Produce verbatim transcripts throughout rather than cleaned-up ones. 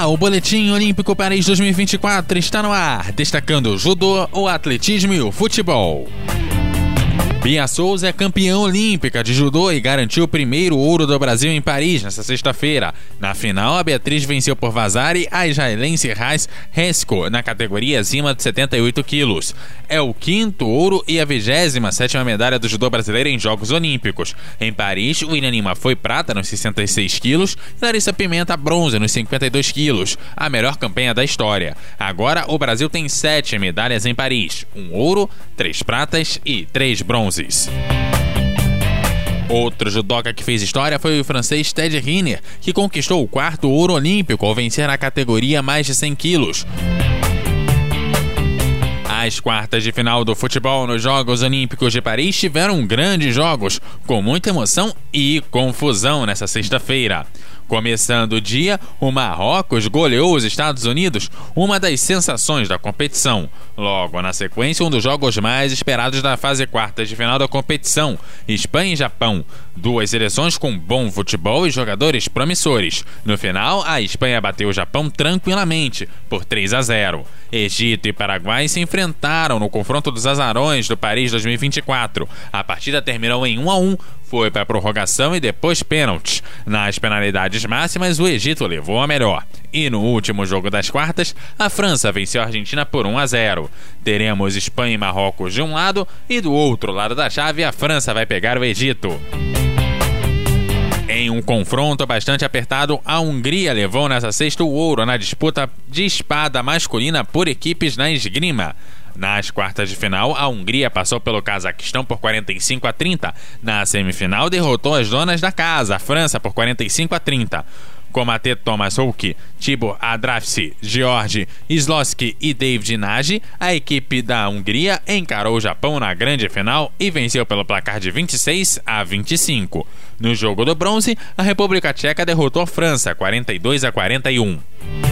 Olá, o Boletim Olímpico Paris dois mil e vinte e quatro está no ar, destacando o judô, o atletismo e o futebol. Bia Souza é campeã olímpica de judô e garantiu o primeiro ouro do Brasil em Paris nesta sexta-feira. Na final, a Beatriz venceu por Vasari a israelense Rais Resco na categoria acima de setenta e oito quilos. É o quinto ouro e a vigésima sétima medalha do judô brasileiro em Jogos Olímpicos. Em Paris, William Lima foi prata nos sessenta e seis quilos e Larissa Pimenta bronze nos cinquenta e dois quilos, a melhor campanha da história. Agora, o Brasil tem sete medalhas em Paris, um ouro, três pratas e três bronzes. Outro judoca que fez história foi o francês Ted Riner, que conquistou o quarto ouro olímpico ao vencer a categoria mais de cem quilos. As quartas de final do futebol nos Jogos Olímpicos de Paris tiveram grandes jogos, com muita emoção e confusão nessa sexta-feira. Começando o dia, o Marrocos goleou os Estados Unidos, uma das sensações da competição. Logo na sequência, um dos jogos mais esperados da fase quartas de final da competição, Espanha e Japão. Duas seleções com bom futebol e jogadores promissores. No final, a Espanha bateu o Japão tranquilamente, por três a zero. Egito e Paraguai se enfrentaram no confronto dos azarões do Paris dois mil e vinte e quatro. A partida terminou em um a um, foi para a prorrogação e depois pênaltis. Nas penalidades máximas, o Egito levou a melhor. E no último jogo das quartas, a França venceu a Argentina por um a zero. Teremos Espanha e Marrocos de um lado e do outro lado da chave a França vai pegar o Egito. Em um confronto bastante apertado, a Hungria levou nessa sexta o ouro na disputa de espada masculina por equipes na esgrima. Nas quartas de final, a Hungria passou pelo Cazaquistão por quarenta e cinco a trinta. Na semifinal, derrotou as donas da casa, a França, por quarenta e cinco a trinta. Komatê Thomas Hulk, Tibor Adrafsi, Georgi Sloski e David Nagy, a equipe da Hungria encarou o Japão na grande final e venceu pelo placar de vinte e seis a vinte e cinco. No jogo do bronze, a República Tcheca derrotou a França, quarenta e dois a quarenta e um.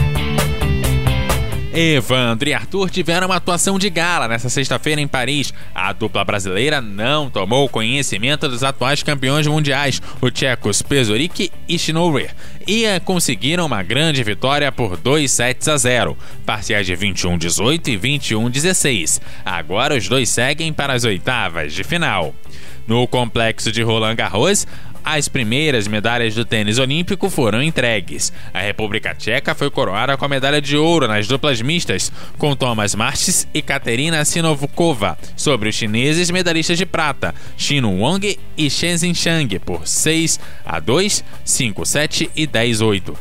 Evandro e Arthur tiveram uma atuação de gala nesta sexta-feira em Paris. A dupla brasileira não tomou conhecimento dos atuais campeões mundiais, os tchecos Pezorik e Schnorer, e conseguiram uma grande vitória por dois sets a zero, parciais de vinte e um a dezoito e vinte e um a dezesseis. Agora os dois seguem para as oitavas de final. No complexo de Roland Garros, as primeiras medalhas do tênis olímpico foram entregues. A República Tcheca foi coroada com a medalha de ouro nas duplas mistas, com Thomas Martins e Katerina Sinovkova, sobre os chineses medalhistas de prata, Xinu Wang e Chen Xinchang, por seis a dois, cinco a sete e dez a oito.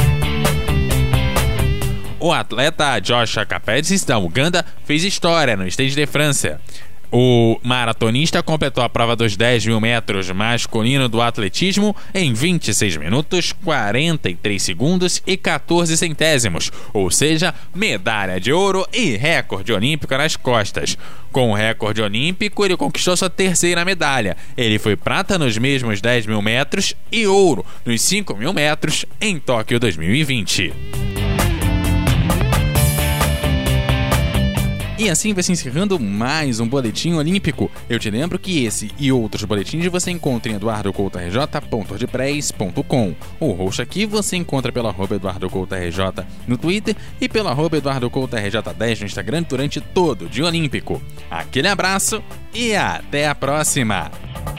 O atleta Joshua Kapezis, da Uganda, fez história no Stade de France. O maratonista completou a prova dos dez mil metros masculino do atletismo em vinte e seis minutos, quarenta e três segundos e quatorze centésimos, ou seja, medalha de ouro e recorde olímpico nas costas. Com o recorde olímpico, ele conquistou sua terceira medalha. Ele foi prata nos mesmos dez mil metros e ouro nos cinco mil metros em Tóquio dois mil e vinte. E assim vai se encerrando mais um Boletim Olímpico. Eu te lembro que esse e outros boletins você encontra em eduardo couto r j ponto wordpress ponto com. O host aqui você encontra pelo arroba eduardo couto r j no Twitter e pelo arroba eduardo couto r j dez no Instagram durante todo o dia olímpico. Aquele abraço e até a próxima!